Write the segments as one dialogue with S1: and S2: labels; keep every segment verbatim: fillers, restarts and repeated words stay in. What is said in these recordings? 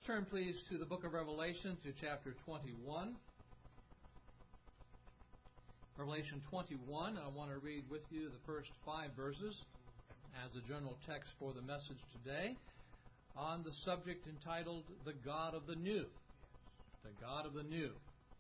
S1: Turn, please, to the book of Revelation, to chapter twenty-one. Revelation twenty-one, I want to read with you the first five verses as a general text for the message today on the subject entitled, The God of the New. The God of the New.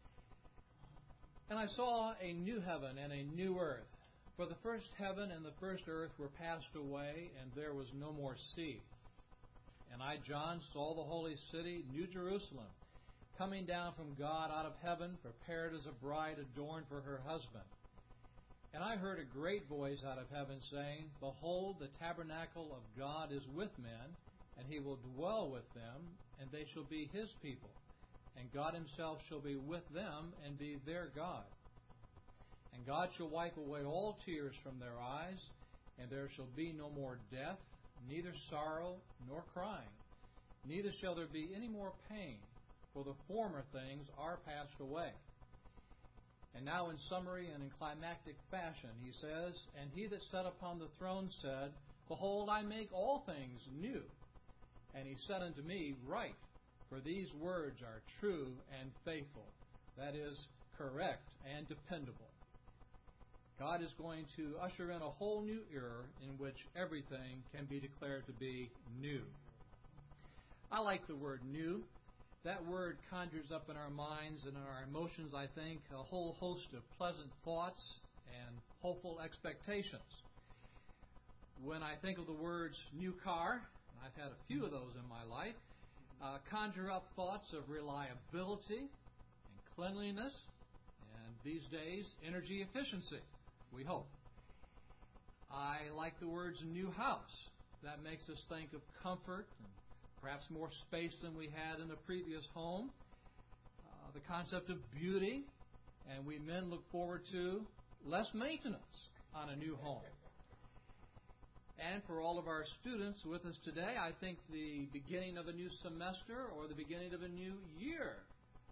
S1: And I saw a new heaven and a new earth, for the first heaven and the first earth were passed away, and there was no more sea. And I, John, saw the holy city, New Jerusalem, coming down from God out of heaven, prepared as a bride adorned for her husband. And I heard a great voice out of heaven saying, Behold, the tabernacle of God is with men, and he will dwell with them, and they shall be his people. And God himself shall be with them, and be their God. And God shall wipe away all tears from their eyes, and there shall be no more death, neither sorrow nor crying, neither shall there be any more pain, for the former things are passed away. And now in summary and in climactic fashion, he says, And he that sat upon the throne said, Behold, I make all things new. And he said unto me, Write, for these words are true and faithful. That is, correct and dependable. God is going to usher in a whole new era in which everything can be declared to be new. I like the word new. That word conjures up in our minds and in our emotions, I think, a whole host of pleasant thoughts and hopeful expectations. When I think of the words new car, and I've had a few of those in my life, uh, conjure up thoughts of reliability and cleanliness, and these days, energy efficiency. We hope. I like the words new house. That makes us think of comfort and perhaps more space than we had in the previous home. Uh, the concept of beauty, and we men look forward to less maintenance on a new home. And for all of our students with us today, I think the beginning of a new semester or the beginning of a new year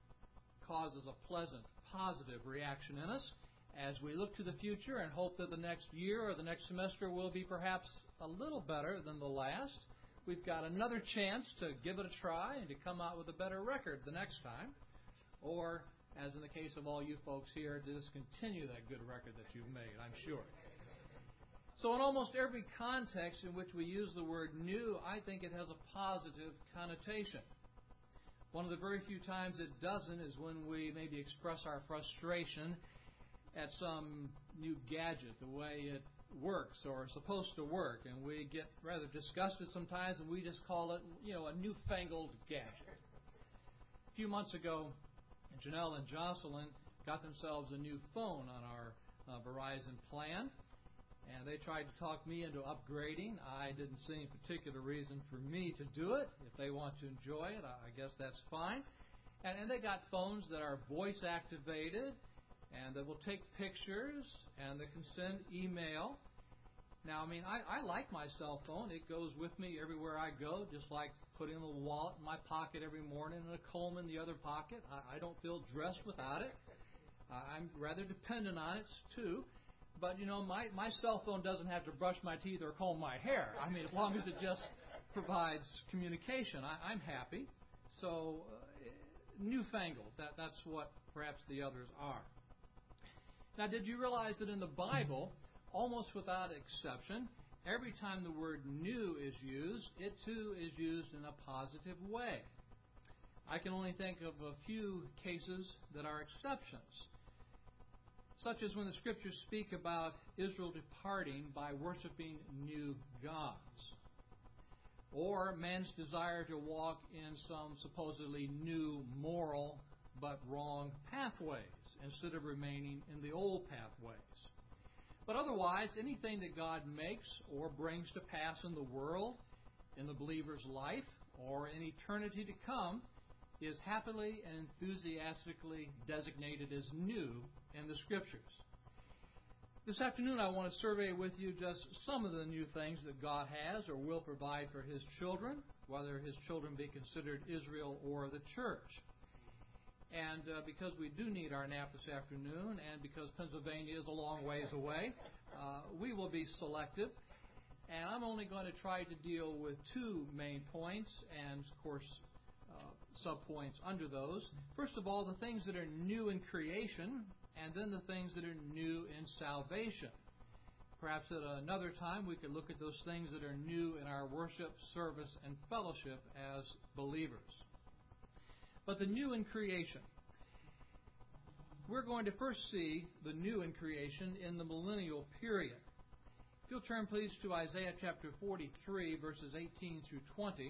S1: causes a pleasant, positive reaction in us as we look to the future and hope that the next year or the next semester will be perhaps a little better than the last. We've got another chance to give it a try and to come out with a better record the next time. Or, as in the case of all you folks here, to just continue that good record that you've made, I'm sure. So in almost every context in which we use the word new, I think it has a positive connotation. One of the very few times it doesn't is when we maybe express our frustration at some new gadget, the way it works or is supposed to work, and we get rather disgusted sometimes, and we just call it, you know, a newfangled gadget. A few months ago, Janelle and Jocelyn got themselves a new phone on our uh, Verizon plan, and they tried to talk me into upgrading. I didn't see any particular reason for me to do it. If they want to enjoy it, I guess that's fine. And, and they got phones that are voice activated, and that will take pictures, and that can send email. Now, I mean, I, I like my cell phone. It goes with me everywhere I go, just like putting a wallet in my pocket every morning and a comb in the other pocket. I, I don't feel dressed without it. Uh, I'm rather dependent on it, too. But, you know, my, my cell phone doesn't have to brush my teeth or comb my hair. I mean, as long as it just provides communication, I, I'm happy. So, uh, newfangled, that, that's what perhaps the others are. Now, did you realize that in the Bible, almost without exception, every time the word new is used, it too is used in a positive way? I can only think of a few cases that are exceptions, such as when the Scriptures speak about Israel departing by worshiping new gods, or man's desire to walk in some supposedly new moral but wrong pathways instead of remaining in the old pathways. But otherwise, anything that God makes or brings to pass in the world, in the believer's life, or in eternity to come, is happily and enthusiastically designated as new in the Scriptures. This afternoon I want to survey with you just some of the new things that God has or will provide for His children, whether His children be considered Israel or the church. And uh, because we do need our nap this afternoon, and because Pennsylvania is a long ways away, uh, we will be selective. And I'm only going to try to deal with two main points, and of course, uh, subpoints under those. First of all, the things that are new in creation, and then the things that are new in salvation. Perhaps at another time we could look at those things that are new in our worship, service, and fellowship as believers. But the new in creation. We're going to first see the new in creation in the millennial period. If you'll turn, please, to Isaiah chapter forty-three, verses eighteen through twenty.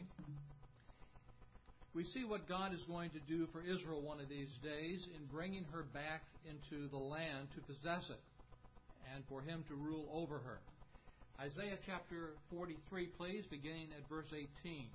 S1: We see what God is going to do for Israel one of these days in bringing her back into the land to possess it and for Him to rule over her. Isaiah chapter forty-three, please, beginning at verse eighteen.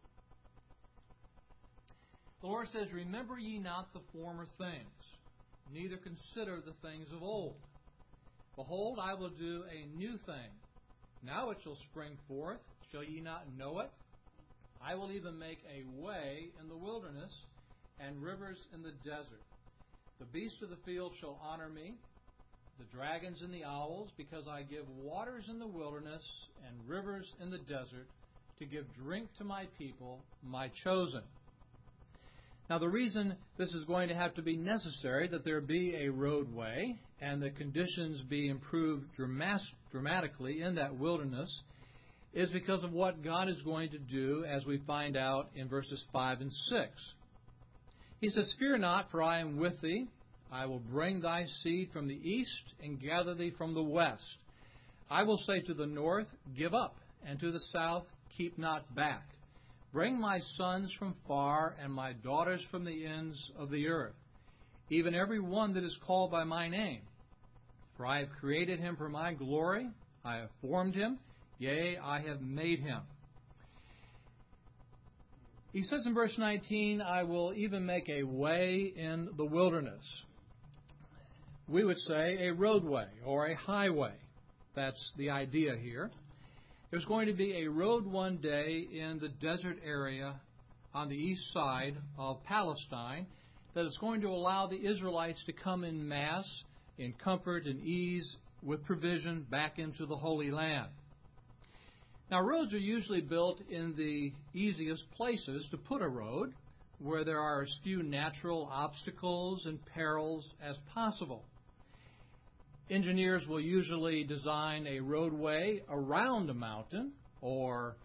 S1: The Lord says, "Remember ye not the former things, neither consider the things of old. Behold, I will do a new thing. Now it shall spring forth. Shall ye not know it? I will even make a way in the wilderness and rivers in the desert. The beasts of the field shall honor me, the dragons and the owls, because I give waters in the wilderness and rivers in the desert to give drink to my people, my chosen." Now, the reason this is going to have to be necessary, that there be a roadway and the conditions be improved dramatically in that wilderness, is because of what God is going to do, as we find out in verses five and six. He says, "Fear not, for I am with thee. I will bring thy seed from the east and gather thee from the west. I will say to the north, Give up, and to the south, Keep not back. Bring my sons from far and my daughters from the ends of the earth, even every one that is called by my name. For I have created him for my glory. I have formed him. Yea, I have made him." He says in verse nineteen, "I will even make a way in the wilderness." We would say a roadway or a highway. That's the idea here. There's going to be a road one day in the desert area on the east side of Palestine that is going to allow the Israelites to come in mass, in comfort and ease, with provision back into the Holy Land. Now, roads are usually built in the easiest places to put a road, where there are as few natural obstacles and perils as possible. Engineers will usually design a roadway around a mountain, or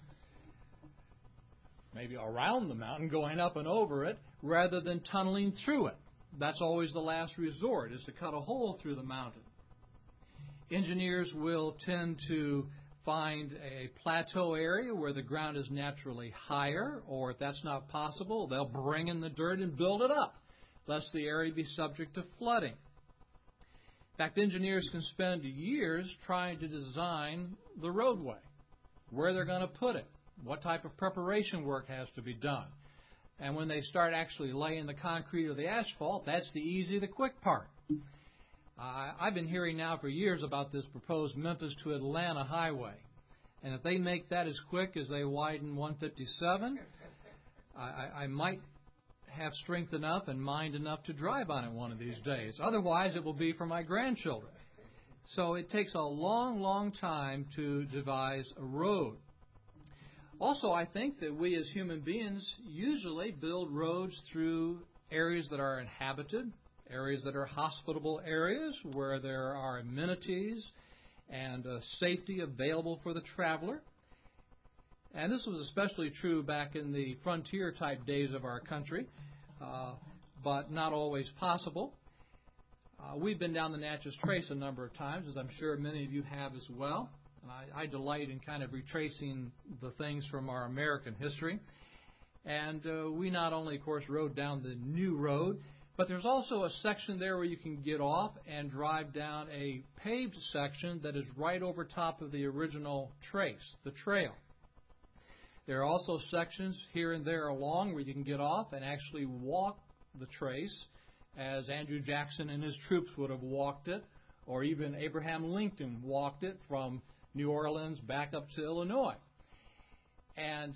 S1: maybe around the mountain, going up and over it, rather than tunneling through it. That's always the last resort, is to cut a hole through the mountain. Engineers will tend to find a plateau area where the ground is naturally higher, or if that's not possible, they'll bring in the dirt and build it up, lest the area be subject to flooding. In fact, engineers can spend years trying to design the roadway, where they're going to put it, what type of preparation work has to be done. And when they start actually laying the concrete or the asphalt, that's the easy, the quick part. Uh, I've been hearing now for years about this proposed Memphis to Atlanta highway. And if they make that as quick as they widen one fifty-seven, I, I, I might have strength enough and mind enough to drive on it one of these days. Otherwise, it will be for my grandchildren. So it takes a long, long time to devise a road. Also, I think that we as human beings usually build roads through areas that are inhabited, areas that are hospitable areas where there are amenities and uh, safety available for the traveler. And this was especially true back in the frontier-type days of our country, uh, but not always possible. Uh, we've been down the Natchez Trace a number of times, as I'm sure many of you have as well. And I, I delight in kind of retracing the things from our American history. And uh, we not only, of course, rode down the new road, but there's also a section there where you can get off and drive down a paved section that is right over top of the original trace, the trail. There are also sections here and there along where you can get off and actually walk the trace, as Andrew Jackson and his troops would have walked it, or even Abraham Lincoln walked it from New Orleans back up to Illinois. And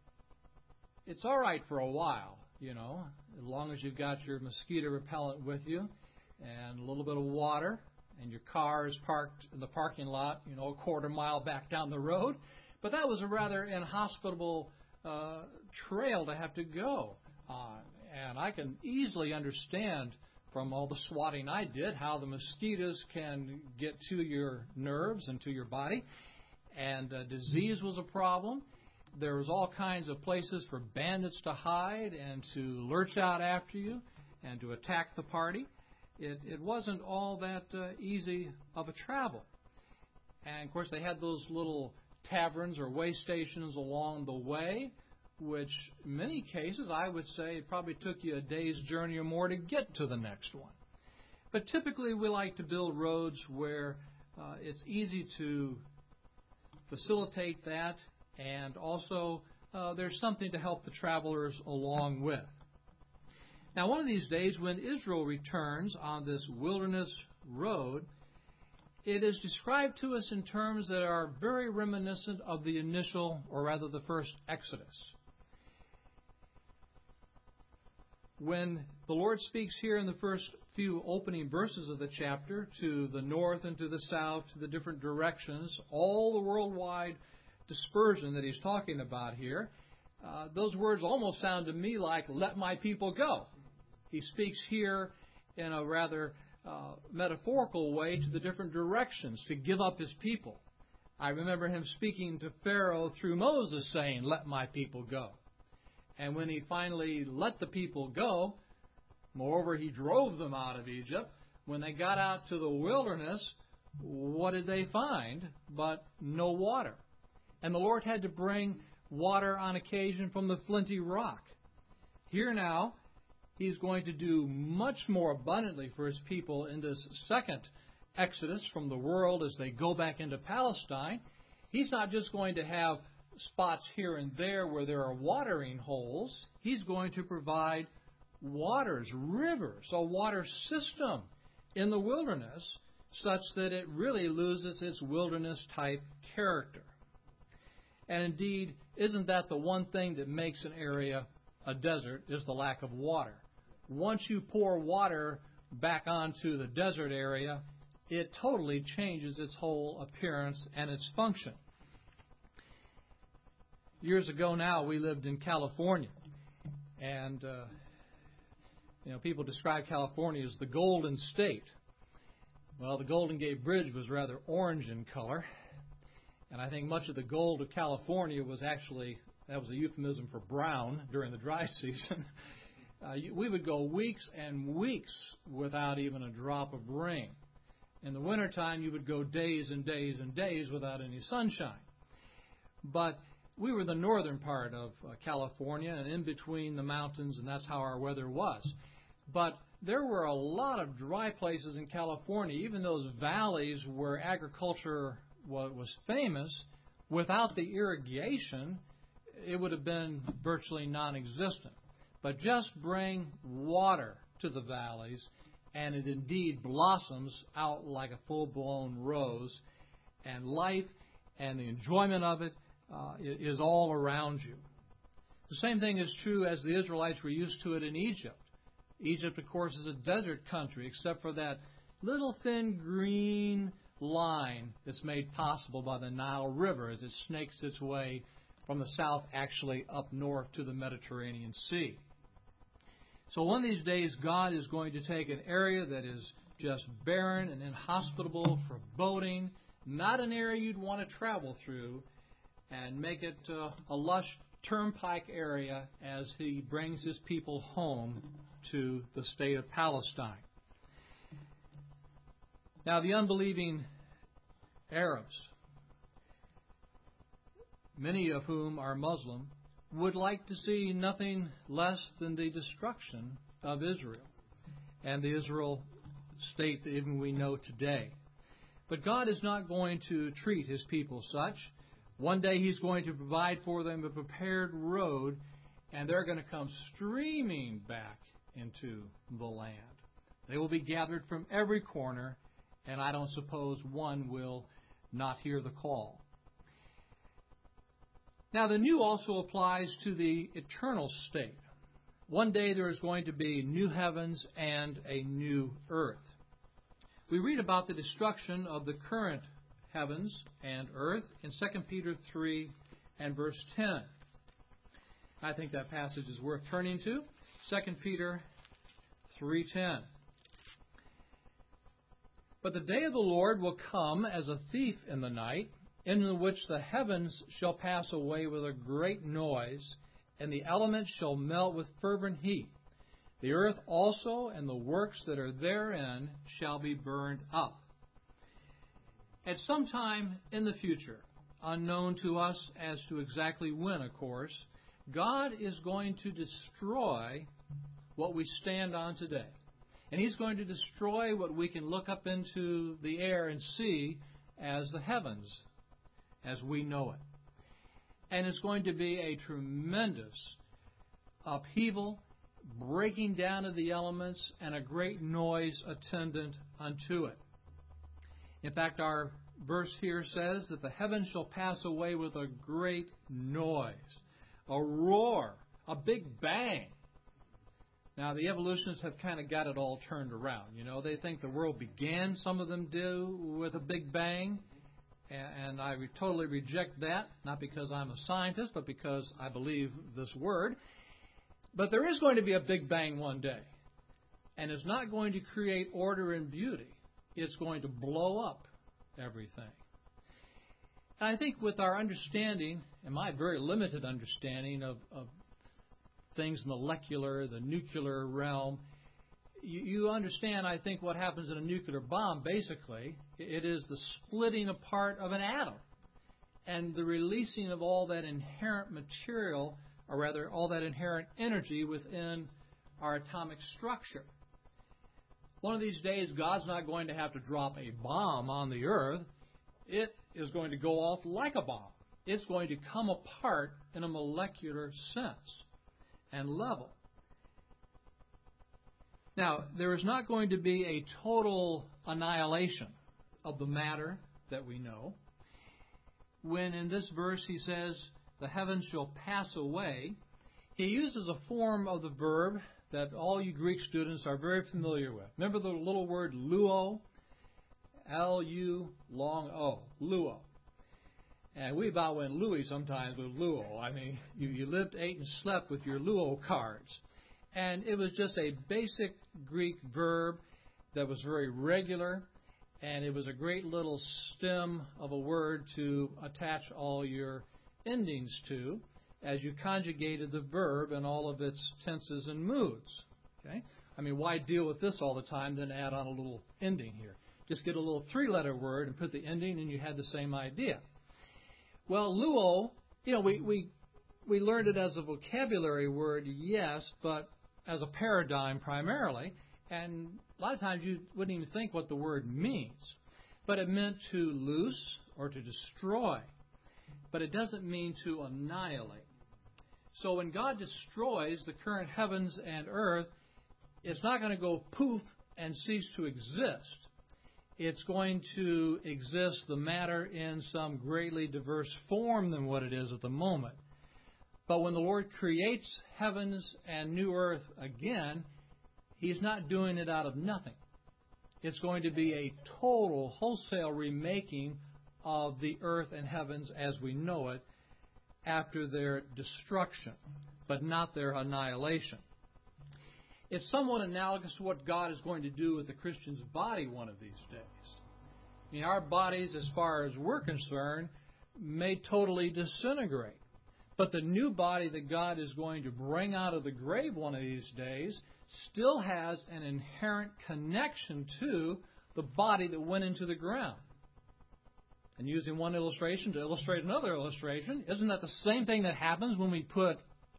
S1: it's all right for a while, you know, as long as you've got your mosquito repellent with you and a little bit of water, and your car is parked in the parking lot, you know, a quarter mile back down the road. But that was a rather inhospitable uh, trail to have to go Uh, and I can easily understand from all the swatting I did how the mosquitoes can get to your nerves and to your body. And uh, disease was a problem. There was all kinds of places for bandits to hide and to lurch out after you and to attack the party. It, it wasn't all that uh, easy of a travel. And, of course, they had those little taverns or way stations along the way, which in many cases I would say it probably took you a day's journey or more to get to the next one. But typically we like to build roads where uh, it's easy to facilitate that, and also uh, there's something to help the travelers along with. Now, one of these days when Israel returns on this wilderness road, it is described to us in terms that are very reminiscent of the initial, or rather the first Exodus. When the Lord speaks here in the first few opening verses of the chapter to the north and to the south, to the different directions, all the worldwide dispersion that he's talking about here, uh, those words almost sound to me like, let my people go. He speaks here in a rather uh, metaphorical way to the different directions, to give up his people. I remember him speaking to Pharaoh through Moses saying, let my people go. And when he finally let the people go, moreover, he drove them out of Egypt. When they got out to the wilderness, what did they find but no water? And the Lord had to bring water on occasion from the flinty rock. Here now, he's going to do much more abundantly for his people in this second Exodus from the world as they go back into Palestine. He's not just going to have spots here and there where there are watering holes. He's going to provide waters, rivers, a water system in the wilderness such that it really loses its wilderness-type character. And indeed, isn't that the one thing that makes an area a desert, is the lack of water? Once you pour water back onto the desert area, it totally changes its whole appearance and its function. Years ago now, we lived in California, and uh, you know, people describe California as the Golden State. Well, the Golden Gate Bridge was rather orange in color, and I think much of the gold of California was actually, that was a euphemism for brown during the dry season. Uh, we would go weeks and weeks without even a drop of rain. In the wintertime, you would go days and days and days without any sunshine. But we were the northern part of uh, California and in between the mountains, and that's how our weather was. But there were a lot of dry places in California, even those valleys where agriculture was, was famous. Without the irrigation, it would have been virtually non-existent. But just bring water to the valleys, and it indeed blossoms out like a full-blown rose, and life and the enjoyment of it Uh, is all around you. The same thing is true as the Israelites were used to it in Egypt. Egypt, of course, is a desert country, except for that little thin green line that's made possible by the Nile River as it snakes its way from the south actually up north to the Mediterranean Sea. So one of these days, God is going to take an area that is just barren and inhospitable for boating, not an area you'd want to travel through, and make it uh, a lush turnpike area as he brings his people home to the state of Palestine. Now, the unbelieving Arabs, many of whom are Muslim, would like to see nothing less than the destruction of Israel and the Israel state that even we know today. But God is not going to treat his people such. One day he's going to provide for them a prepared road, and they're going to come streaming back into the land. They will be gathered from every corner, and I don't suppose one will not hear the call. Now, the new also applies to the eternal state. One day there is going to be new heavens and a new earth. We read about the destruction of the current heavens and earth in Second Peter three and verse ten. I think that passage is worth turning to. Second Peter three ten. But the day of the Lord will come as a thief in the night, in which the heavens shall pass away with a great noise, and the elements shall melt with fervent heat. The earth also and the works that are therein shall be burned up. At some time in the future, unknown to us as to exactly when, of course, God is going to destroy what we stand on today. And He's going to destroy what we can look up into the air and see as the heavens, as we know it. And it's going to be a tremendous upheaval, breaking down of the elements, and a great noise attendant unto it. In fact, our verse here says that the heavens shall pass away with a great noise, a roar, a big bang. Now, the evolutionists have kind of got it all turned around. You know, they think the world began, some of them do, with a big bang. And I totally reject that, not because I'm a scientist, but because I believe this word. But there is going to be a big bang one day. And it's not going to create order and beauty. It's going to blow up everything. And I think with our understanding, and my very limited understanding of, of things molecular, the nuclear realm, you, you understand, I think, what happens in a nuclear bomb, basically. It is the splitting apart of an atom and the releasing of all that inherent material, or rather, all that inherent energy within our atomic structure. One of these days, God's not going to have to drop a bomb on the earth. It is going to go off like a bomb. It's going to come apart in a molecular sense and level. Now, there is not going to be a total annihilation of the matter that we know. When in this verse he says, the heavens shall pass away, he uses a form of the verb that all you Greek students are very familiar with. Remember the little word luo? L U long O. Luo. And we about went Louis sometimes with luo. I mean, you, you lived, ate, and slept with your luo cards. And it was just a basic Greek verb that was very regular, and it was a great little stem of a word to attach all your endings to as you conjugated the verb in all of its tenses and moods. Okay? I mean, why deal with this all the time, then add on a little ending here? Just get a little three-letter word and put the ending, and you had the same idea. Well, luo, you know, we, we, we learned it as a vocabulary word, yes, but as a paradigm primarily, and a lot of times you wouldn't even think what the word means. But it meant to loose or to destroy. But it doesn't mean to annihilate. So when God destroys the current heavens and earth, it's not going to go poof and cease to exist. It's going to exist, the matter, in some greatly diverse form than what it is at the moment. But when the Lord creates heavens and new earth again, He's not doing it out of nothing. It's going to be a total, wholesale remaking of the earth and heavens as we know it after their destruction, but not their annihilation. It's somewhat analogous to what God is going to do with the Christian's body one of these days. I mean, our bodies, as far as we're concerned, may totally disintegrate. But the new body that God is going to bring out of the grave one of these days still has an inherent connection to the body that went into the ground. And using one illustration to illustrate another illustration, isn't that the same thing that happens when we put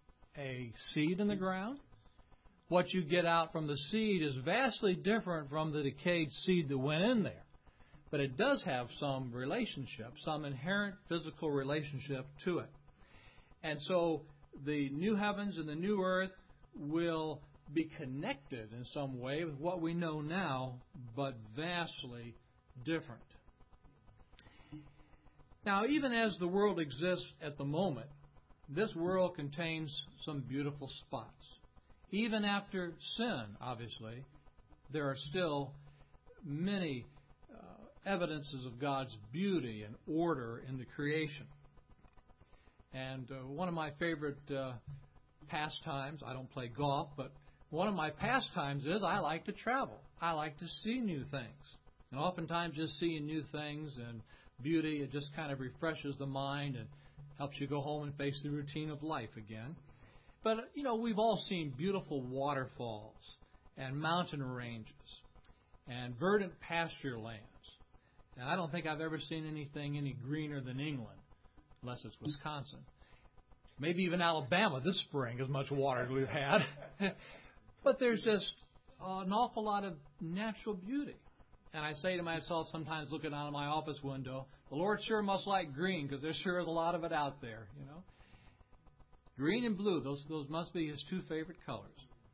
S1: a seed in the ground? What you get out from the seed is vastly different from the decayed seed that went in there. But it does have some relationship, some inherent physical relationship to it. And so the new heavens and the new earth will be connected in some way with what we know now, but vastly different. Now, even as the world exists at the moment, this world contains some beautiful spots. Even after sin, obviously, there are still many uh, evidences of God's beauty and order in the creation. And uh, one of my favorite uh, pastimes. I don't play golf, but one of my pastimes is I like to travel. I like to see new things. And oftentimes just seeing new things and beauty, it just kind of refreshes the mind and helps you go home and face the routine of life again. But, you know, we've all seen beautiful waterfalls and mountain ranges and verdant pasture lands. And I don't think I've ever seen anything any greener than England, unless it's Wisconsin. Maybe even Alabama this spring, as much water as we've had. But there's just an awful lot of natural beauty. And I say to myself sometimes looking out of my office window, the Lord sure must like green, because there sure is a lot of it out there, you know. Green and blue, those those must be His two favorite colors.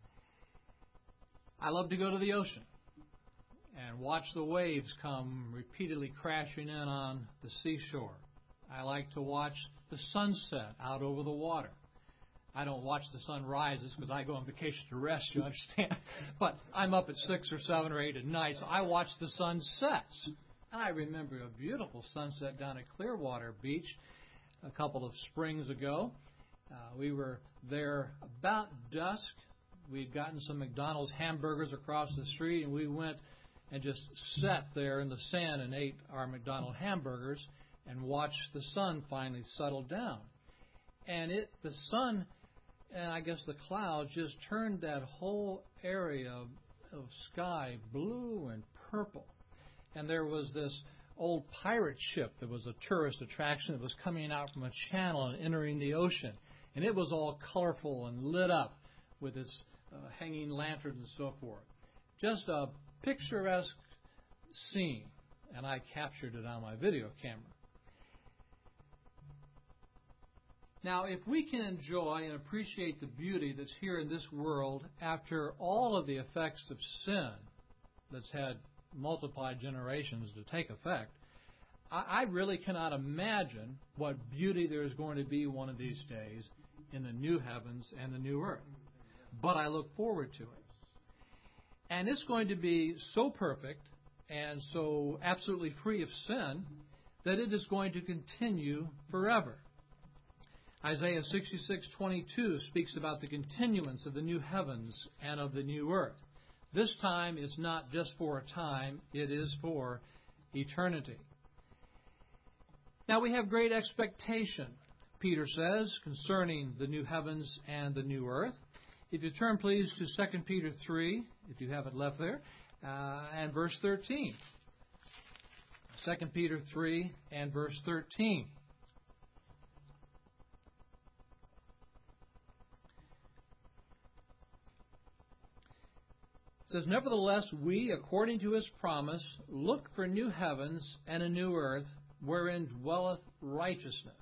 S1: I love to go to the ocean and watch the waves come repeatedly crashing in on the seashore. I like to watch the sunset out over the water. I don't watch the sun rises because I go on vacation to rest, you understand. But I'm up at six or seven or eight at night, so I watch the sun sets. And I remember a beautiful sunset down at Clearwater Beach a couple of springs ago. Uh, we were there about dusk. We'd gotten some McDonald's hamburgers across the street, and we went and just sat there in the sand and ate our McDonald's hamburgers and watched the sun finally settle down. And it, the sun, and I guess the clouds just turned that whole area of, of sky blue and purple. And there was this old pirate ship that was a tourist attraction that was coming out from a channel and entering the ocean. And it was all colorful and lit up with its uh, hanging lanterns and so forth. Just a picturesque scene. And I captured it on my video camera. Now, if we can enjoy and appreciate the beauty that's here in this world after all of the effects of sin that's had multiplied generations to take effect, I, I really cannot imagine what beauty there is going to be one of these days in the new heavens and the new earth. But I look forward to it. And it's going to be so perfect and so absolutely free of sin that it is going to continue forever. Isaiah sixty-six twenty-two speaks about the continuance of the new heavens and of the new earth. This time is not just for a time, it is for eternity. Now we have great expectation, Peter says, concerning the new heavens and the new earth. If you turn, please, to Second Peter three, if you have it left there, uh, and verse thirteen. Second Peter three and verse thirteen. It says, nevertheless, we, according to His promise, look for new heavens and a new earth, wherein dwelleth righteousness.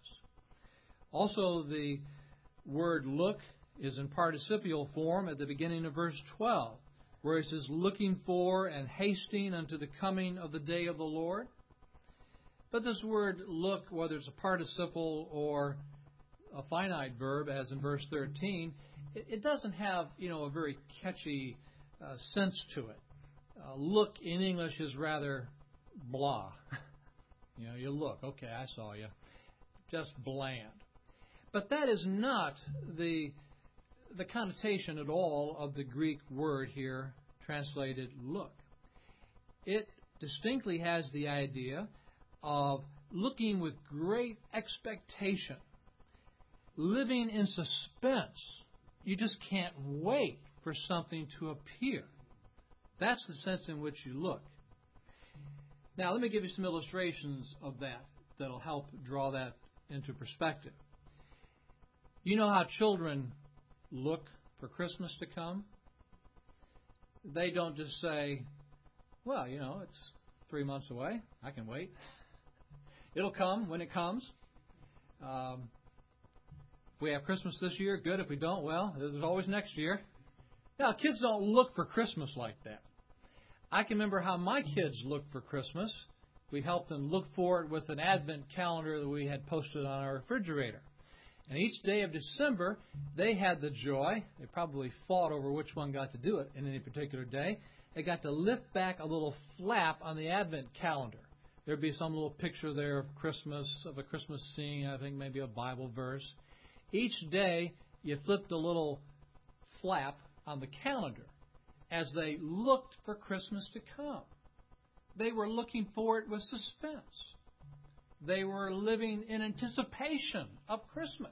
S1: Also, the word look is in participial form at the beginning of verse twelve, where it says, looking for and hasting unto the coming of the day of the Lord. But this word look, whether it's a participle or a finite verb, as in verse thirteen, it, it doesn't have, you know, a very catchy Uh, sense to it. Uh, look in English is rather blah. you know, you look, okay, I saw you. Just bland. But that is not the the connotation at all of the Greek word here translated look. It distinctly has the idea of looking with great expectation, living in suspense. You just can't wait for something to appear. That's the sense in which you look. Now, let me give you some illustrations of that that'll help draw that into perspective. You know how children look for Christmas to come? They don't just say, well, you know, it's three months away. I can wait. It'll come when it comes. Um, if we have Christmas this year, good. If we don't, well, there's always next year. Now, kids don't look for Christmas like that. I can remember how my kids looked for Christmas. We helped them look for it with an Advent calendar that we had posted on our refrigerator. And each day of December, they had the joy. They probably fought over which one got to do it in any particular day. They got to lift back a little flap on the Advent calendar. There'd be some little picture there of Christmas, of a Christmas scene, I think maybe a Bible verse. Each day, you flipped a little flap on the calendar as they looked for Christmas to come. They were looking for it with suspense. They were living in anticipation of Christmas.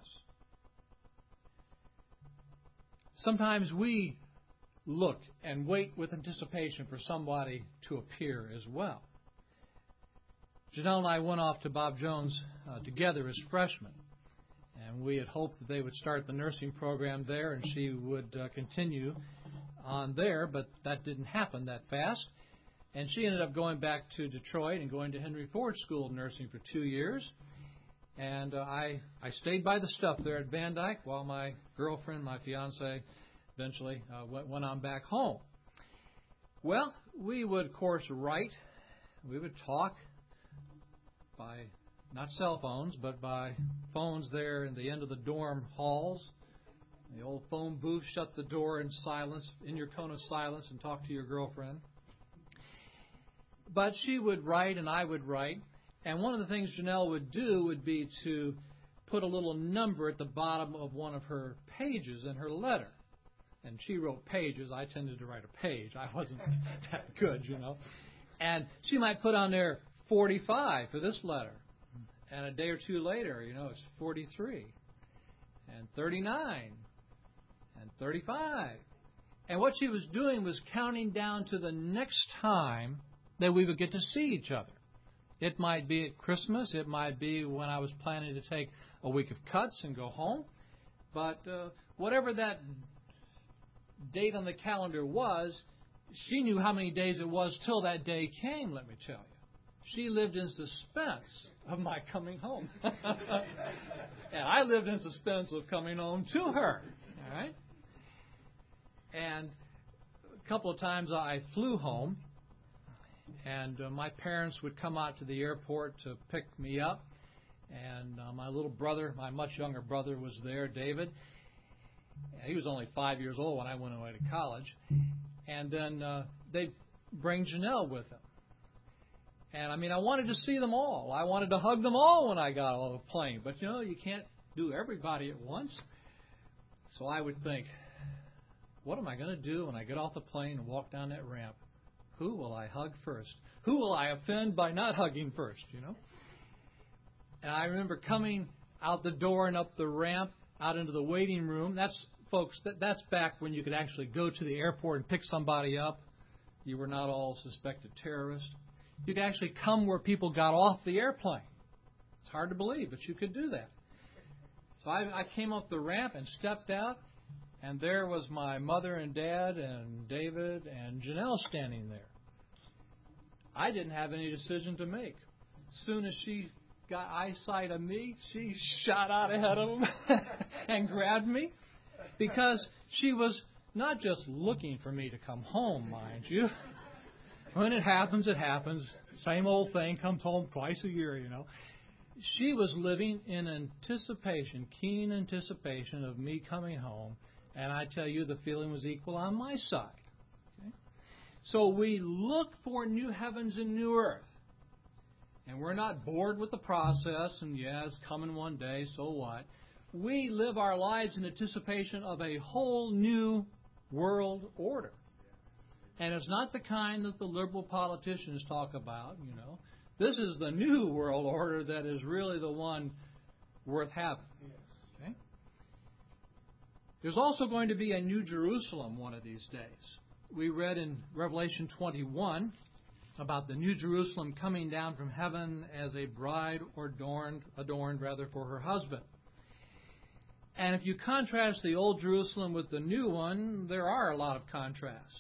S1: Sometimes we look and wait with anticipation for somebody to appear as well. Janelle and I went off to Bob Jones uh, together as freshmen, and we had hoped that they would start the nursing program there and she would uh, continue on there, but that didn't happen that fast. And she ended up going back to Detroit and going to Henry Ford School of Nursing for two years. And uh, I I stayed by the stuff there at Van Dyke while my girlfriend, my fiance, eventually uh, went, went on back home. Well, we would, of course, write. We would talk by not cell phones, but by phones there in the end of the dorm halls. The old phone booth, shut the door in silence, in your cone of silence, and talk to your girlfriend. But she would write and I would write. And one of the things Janelle would do would be to put a little number at the bottom of one of her pages in her letter. And she wrote pages. I tended to write a page. I wasn't that good, you know. And she might put on there forty-five for this letter. And a day or two later, you know, it's forty-three. And thirty-nine. And thirty-five. And what she was doing was counting down to the next time that we would get to see each other. It might be at Christmas. It might be when I was planning to take a week of cuts and go home. But uh, whatever that date on the calendar was, she knew how many days it was till that day came, let me tell you. She lived in suspense of my coming home. And I lived in suspense of coming home to her. All right? And a couple of times I flew home. And uh, my parents would come out to the airport to pick me up. And uh, my little brother, my much younger brother, was there, David. He was only five years old when I went away to college. And then uh, they'd bring Janelle with them. And, I mean, I wanted to see them all. I wanted to hug them all when I got off the plane. But, you know, you can't do everybody at once. So I would think, what am I going to do when I get off the plane and walk down that ramp? Who will I hug first? Who will I offend by not hugging first, you know? And I remember coming out the door and up the ramp, out into the waiting room. That's, folks, that, that's back when you could actually go to the airport and pick somebody up. You were not all suspected terrorists. You could actually come where people got off the airplane. It's hard to believe, but you could do that. So I, I came up the ramp and stepped out. And there was my mother and dad and David and Janelle standing there. I didn't have any decision to make. As soon as she got eyesight of me, she shot out ahead of them and grabbed me. Because she was not just looking for me to come home, mind you. When it happens, it happens. Same old thing, comes home twice a year, you know. She was living in anticipation, keen anticipation of me coming home. And I tell you, the feeling was equal on my side. Okay? So we look for new heavens and new earth. And we're not bored with the process, and yeah, it's coming one day, so what? We live our lives in anticipation of a whole new world order. And it's not the kind that the liberal politicians talk about, you know. This is the new world order that is really the one worth having. Okay? There's also going to be a New Jerusalem one of these days. We read in Revelation twenty-one about the New Jerusalem coming down from heaven as a bride adorned, adorned rather, for her husband. And if you contrast the old Jerusalem with the new one, there are a lot of contrasts.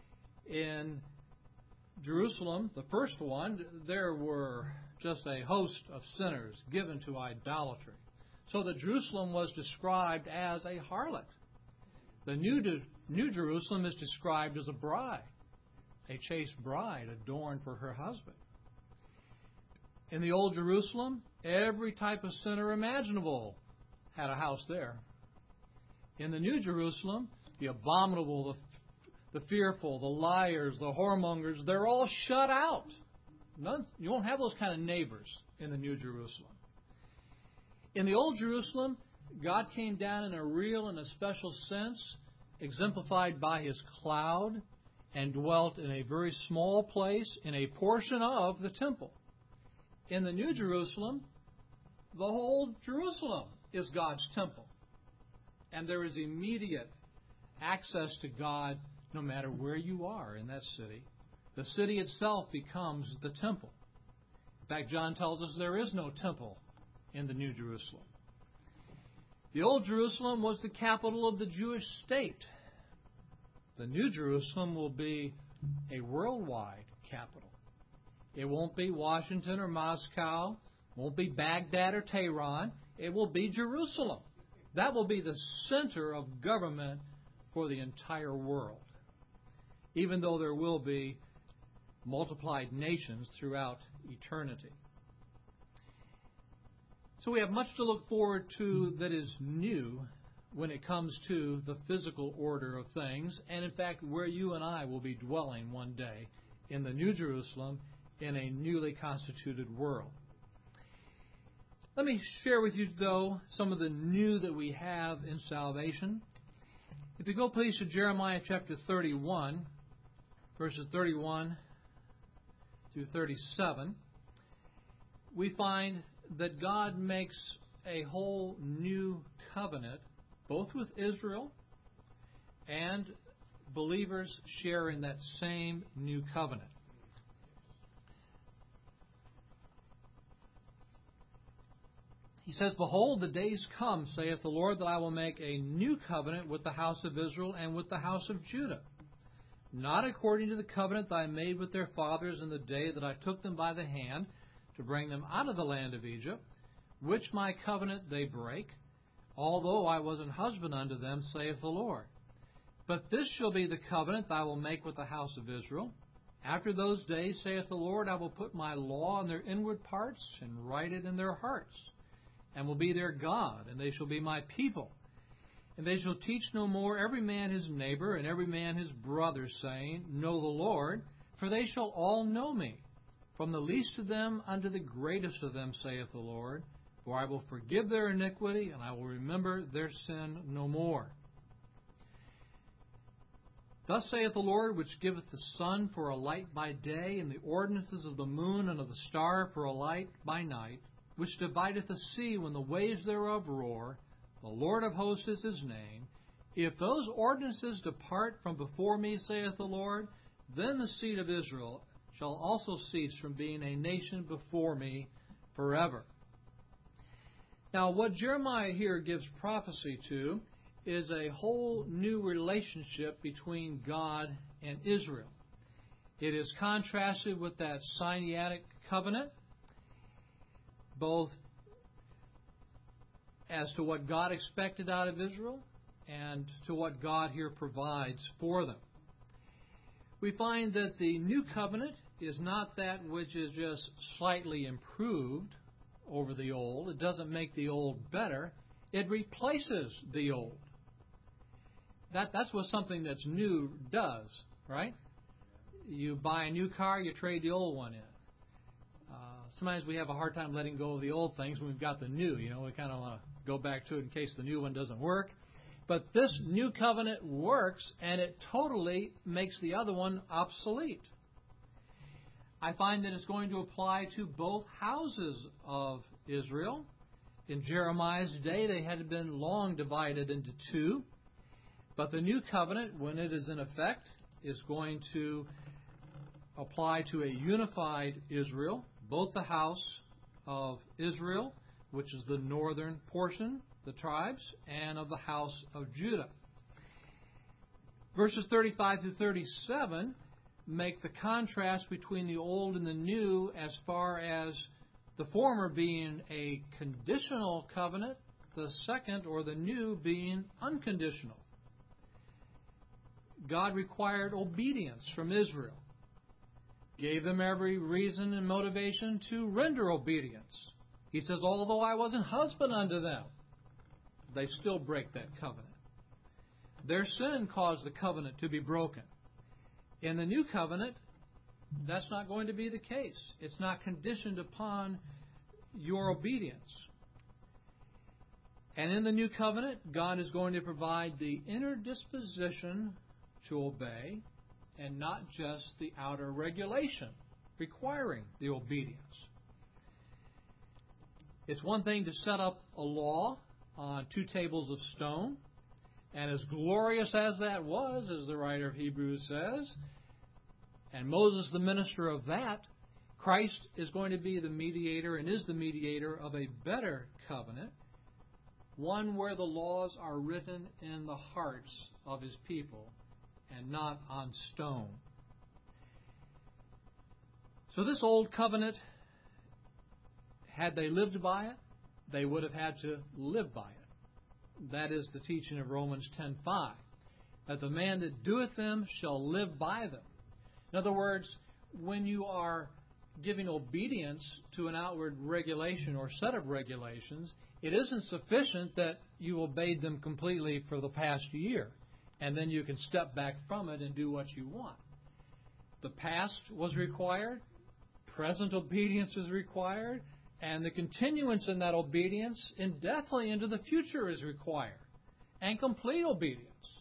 S1: In Jerusalem, the first one, there were just a host of sinners given to idolatry. So that Jerusalem was described as a harlot. The New, New Jerusalem is described as a bride, a chaste bride adorned for her husband. In the Old Jerusalem, every type of sinner imaginable had a house there. In the New Jerusalem, the abominable, the, the fearful, the liars, the whoremongers, they're all shut out. None, you won't have those kind of neighbors in the New Jerusalem. In the Old Jerusalem, God came down in a real and a special sense, exemplified by His cloud, and dwelt in a very small place in a portion of the temple. In the New Jerusalem, the whole Jerusalem is God's temple. And there is immediate access to God no matter where you are in that city. The city itself becomes the temple. In fact, John tells us there is no temple in the New Jerusalem. The Old Jerusalem was the capital of the Jewish state. The New Jerusalem will be a worldwide capital. It won't be Washington or Moscow. It won't be Baghdad or Tehran. It will be Jerusalem. That will be the center of government for the entire world, even though there will be multiplied nations throughout eternity. So we have much to look forward to that is new when it comes to the physical order of things, and in fact where you and I will be dwelling one day in the New Jerusalem in a newly constituted world. Let me share with you, though, some of the new that we have in salvation. If you go, please, to Jeremiah chapter thirty-one, verses thirty-one through thirty-seven, we find that God makes a whole new covenant, both with Israel and believers share in that same new covenant. He says, "Behold, the days come, saith the Lord, that I will make a new covenant with the house of Israel and with the house of Judah, not according to the covenant that I made with their fathers in the day that I took them by the hand to bring them out of the land of Egypt, which my covenant they break, although I was an husband unto them, saith the Lord. But this shall be the covenant that I will make with the house of Israel. After those days, saith the Lord, I will put my law in their inward parts and write it in their hearts, and will be their God, and they shall be my people. And they shall teach no more every man his neighbor and every man his brother, saying, Know the Lord, for they shall all know me, from the least of them unto the greatest of them, saith the Lord. For I will forgive their iniquity, and I will remember their sin no more. Thus saith the Lord, which giveth the sun for a light by day, and the ordinances of the moon and of the star for a light by night, which divideth the sea when the waves thereof roar. The Lord of hosts is his name. If those ordinances depart from before me, saith the Lord, then the seed of Israel shall also cease from being a nation before me forever." Now, what Jeremiah here gives prophecy to is a whole new relationship between God and Israel. It is contrasted with that Sinaitic covenant, both as to what God expected out of Israel and to what God here provides for them. We find that the new covenant is not that which is just slightly improved over the old. It doesn't make the old better. It replaces the old. That, that's what something that's new does, right? You buy a new car, you trade the old one in. Uh, sometimes we have a hard time letting go of the old things when we've got the new. You know, we kind of want to go back to it in case the new one doesn't work. But this new covenant works, and it totally makes the other one obsolete. I find that it's going to apply to both houses of Israel. In Jeremiah's day, they had been long divided into two. But the new covenant, when it is in effect, is going to apply to a unified Israel, both the house of Israel, which is the northern portion, the tribes, and of the house of Judah. Verses thirty-five through thirty-seven make the contrast between the old and the new as far as the former being a conditional covenant, the second, or the new, being unconditional. God required obedience from Israel, gave them every reason and motivation to render obedience. He says, although I wasn't husband unto them, they still break that covenant. Their sin caused the covenant to be broken. In the new covenant, that's not going to be the case. It's not conditioned upon your obedience. And in the new covenant, God is going to provide the inner disposition to obey and not just the outer regulation requiring the obedience. It's one thing to set up a law on two tables of stone, and as glorious as that was, as the writer of Hebrews says, and Moses the minister of that, Christ is going to be the mediator and is the mediator of a better covenant, one where the laws are written in the hearts of His people and not on stone. So this old covenant, had they lived by it, they would have had to live by it. That is the teaching of Romans ten five, that the man that doeth them shall live by them. In other words, when you are giving obedience to an outward regulation or set of regulations, it isn't sufficient that you obeyed them completely for the past year, and then you can step back from it and do what you want. The past was required, present obedience is required, and the continuance in that obedience indefinitely into the future is required, and complete obedience.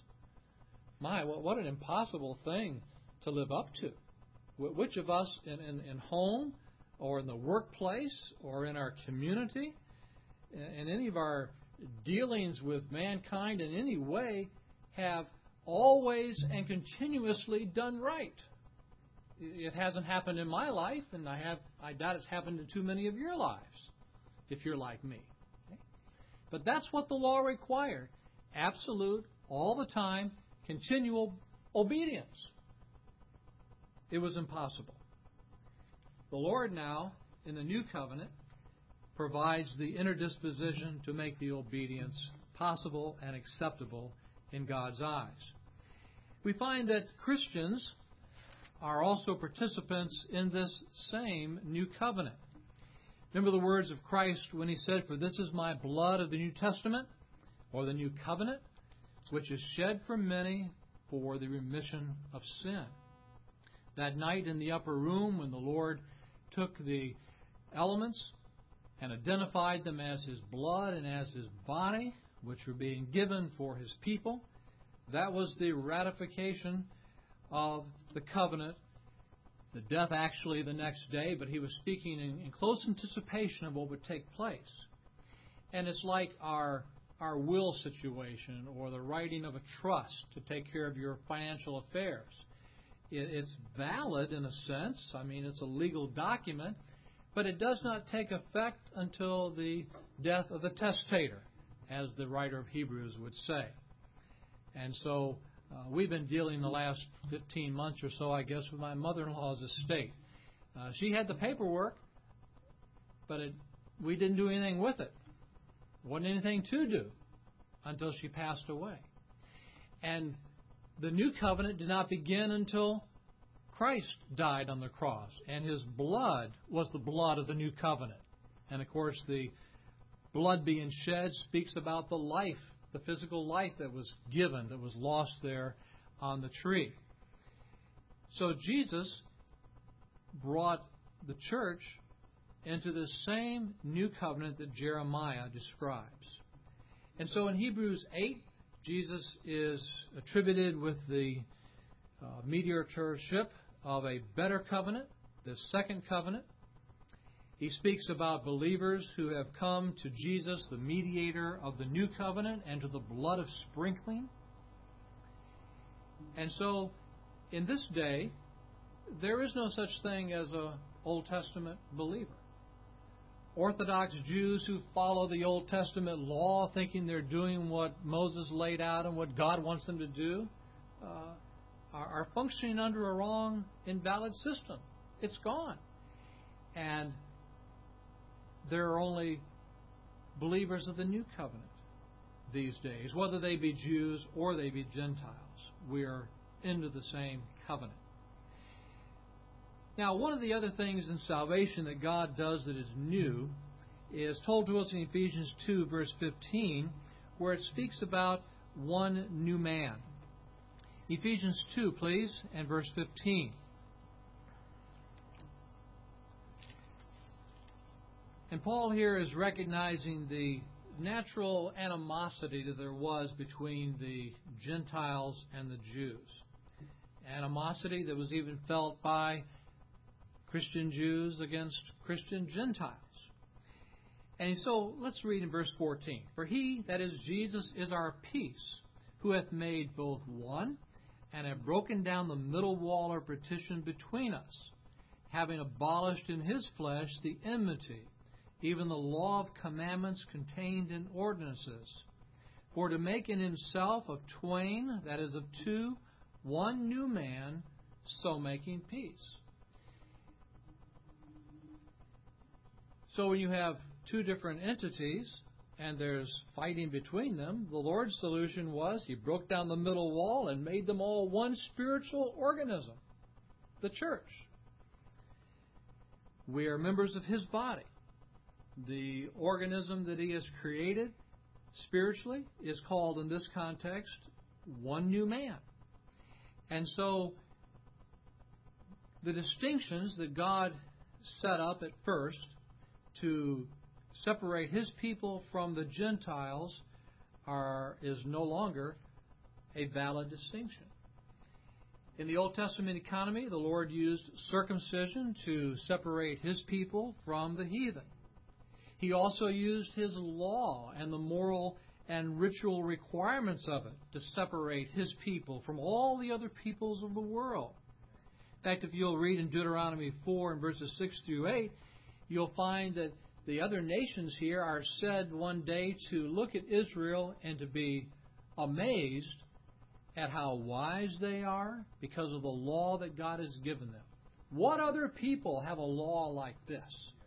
S1: My, what an impossible thing to live up to. Which of us in, in, in home or in the workplace or in our community, in any of our dealings with mankind in any way, have always and continuously done right? It hasn't happened in my life, and I have I doubt it's happened in too many of your lives, if you're like me. Okay? But that's what the law required. Absolute, all the time, continual obedience. It was impossible. The Lord now, in the new covenant, provides the inner disposition to make the obedience possible and acceptable in God's eyes. We find that Christians are also participants in this same new covenant. Remember the words of Christ when He said, "For this is my blood of the New Testament," or the new covenant, which is shed for many for the remission of sin. That night in the upper room when the Lord took the elements and identified them as His blood and as His body, which were being given for His people, that was the ratification of the covenant. The death actually the next day, but He was speaking in, in close anticipation of what would take place. And it's like our our will situation or the writing of a trust to take care of your financial affairs. It's valid in a sense. I mean, it's a legal document, but it does not take effect until the death of the testator, as the writer of Hebrews would say. And so uh, we've been dealing the last fifteen months or so, I guess, with my mother-in-law's estate. Uh, she had the paperwork, but it, we didn't do anything with it. Wasn't anything to do until she passed away. And the new covenant did not begin until Christ died on the cross, and His blood was the blood of the new covenant. And of course, the blood being shed speaks about the life, the physical life that was given, that was lost there on the tree. So Jesus brought the church into the same new covenant that Jeremiah describes. And so in Hebrews eight, Jesus is attributed with the uh, mediatorship of a better covenant, the second covenant. He speaks about believers who have come to Jesus, the mediator of the new covenant, and to the blood of sprinkling. And so, in this day, there is no such thing as an Old Testament believer. Orthodox Jews who follow the Old Testament law, thinking they're doing what Moses laid out and what God wants them to do, uh, are, are functioning under a wrong, invalid system. It's gone. And there are only believers of the New Covenant these days, whether they be Jews or they be Gentiles. We are into the same covenant. Now, one of the other things in salvation that God does that is new is told to us in Ephesians two, verse fifteen, where it speaks about one new man. Ephesians two, please, and verse fifteen. And Paul here is recognizing the natural animosity that there was between the Gentiles and the Jews. Animosity that was even felt by Christian Jews against Christian Gentiles. And so let's read in verse fourteen. For he, that is Jesus, is our peace, who hath made both one, and hath broken down the middle wall or partition between us, having abolished in his flesh the enmity, even the law of commandments contained in ordinances, for to make in himself of twain, that is of two, one new man, so making peace. So when you have two different entities and there's fighting between them, the Lord's solution was He broke down the middle wall and made them all one spiritual organism, the church. We are members of His body. The organism that He has created spiritually is called, in this context, one new man. And so the distinctions that God set up at first to separate His people from the Gentiles are is no longer a valid distinction. In the Old Testament economy, the Lord used circumcision to separate His people from the heathen. He also used His law and the moral and ritual requirements of it to separate His people from all the other peoples of the world. In fact, if you'll read in Deuteronomy four and verses six through eight, you'll find that the other nations here are said one day to look at Israel and to be amazed at how wise they are because of the law that God has given them. What other people have a law like this?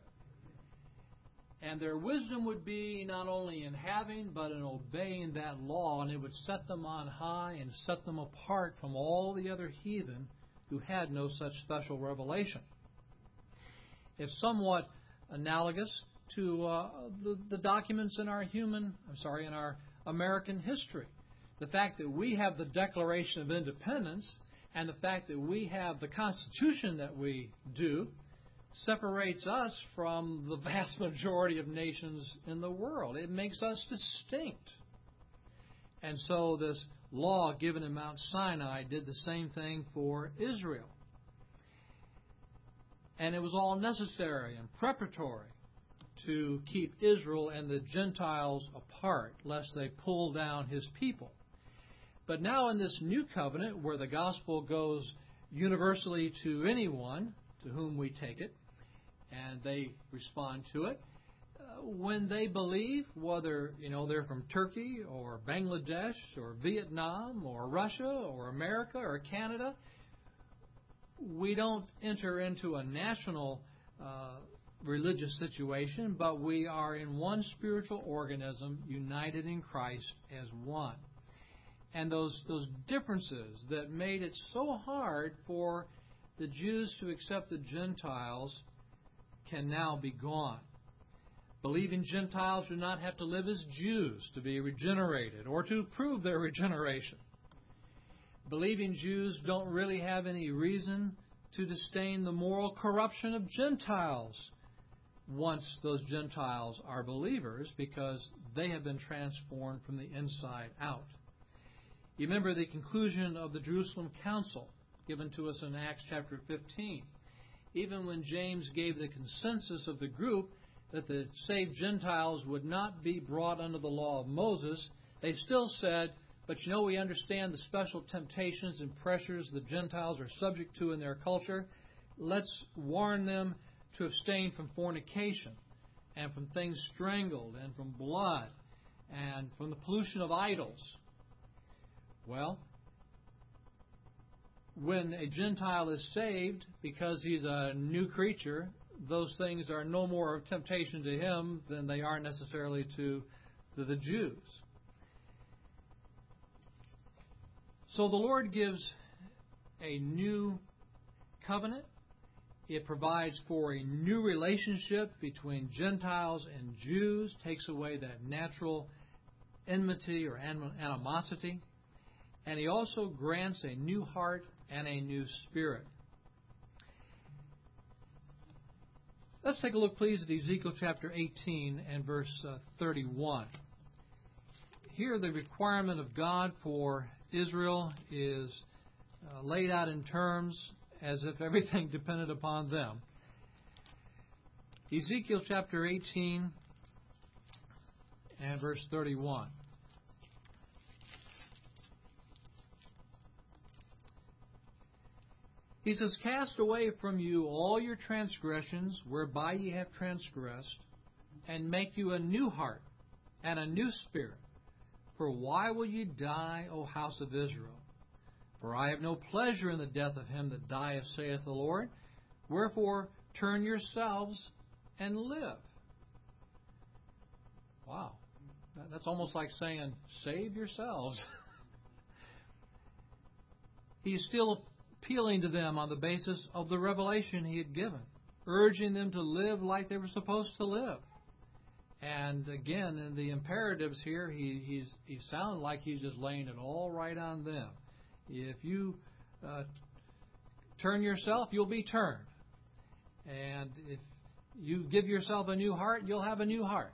S1: And their wisdom would be not only in having, but in obeying that law, and it would set them on high and set them apart from all the other heathen who had no such special revelation. It's somewhat analogous to uh, the, the documents in our human, I'm sorry, in our American history. The fact that we have the Declaration of Independence and the fact that we have the Constitution that we do separates us from the vast majority of nations in the world. It makes us distinct. And so this law given in Mount Sinai did the same thing for Israel. And it was all necessary and preparatory to keep Israel and the Gentiles apart, lest they pull down His people. But now in this new covenant, where the gospel goes universally to anyone to whom we take it, and they respond to it, uh, when they believe, whether you know they're from Turkey or Bangladesh or Vietnam or Russia or America or Canada, we don't enter into a national uh, religious situation, but we are in one spiritual organism, united in Christ as one. And those those differences that made it so hard for the Jews to accept the Gentiles can now be gone. Believing Gentiles do not have to live as Jews to be regenerated or to prove their regeneration. Believing Jews don't really have any reason to disdain the moral corruption of Gentiles once those Gentiles are believers, because they have been transformed from the inside out. You remember the conclusion of the Jerusalem Council given to us in Acts chapter fifteen. Even when James gave the consensus of the group that the saved Gentiles would not be brought under the law of Moses, they still said, but you know, we understand the special temptations and pressures the Gentiles are subject to in their culture. Let's warn them to abstain from fornication and from things strangled and from blood and from the pollution of idols. Well, when a Gentile is saved because he's a new creature, those things are no more of temptation to him than they are necessarily to, to the Jews. So the Lord gives a new covenant. It provides for a new relationship between Gentiles and Jews, takes away that natural enmity or animosity. And He also grants a new heart and a new spirit. Let's take a look, please, at Ezekiel chapter eighteen and verse uh, thirty-one. Here, the requirement of God for Israel is uh, laid out in terms as if everything depended upon them. Ezekiel chapter eighteen and verse thirty-one. He says, "Cast away from you all your transgressions whereby ye have transgressed, and make you a new heart and a new spirit. For why will ye die, O house of Israel? For I have no pleasure in the death of him that dieth, saith the Lord. Wherefore turn yourselves and live." Wow. That's almost like saying, save yourselves. He's still appealing to them on the basis of the revelation he had given, urging them to live like they were supposed to live. And again, in the imperatives here, he he's, he sounds like he's just laying it all right on them. If you uh, turn yourself, you'll be turned. And if you give yourself a new heart, you'll have a new heart.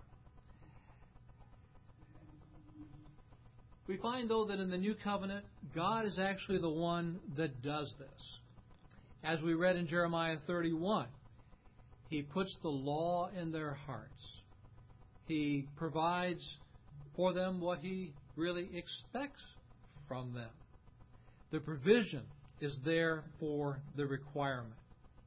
S1: We find, though, that in the New Covenant, God is actually the one that does this. As we read in Jeremiah thirty-one, He puts the law in their hearts. He provides for them what He really expects from them. The provision is there for the requirement.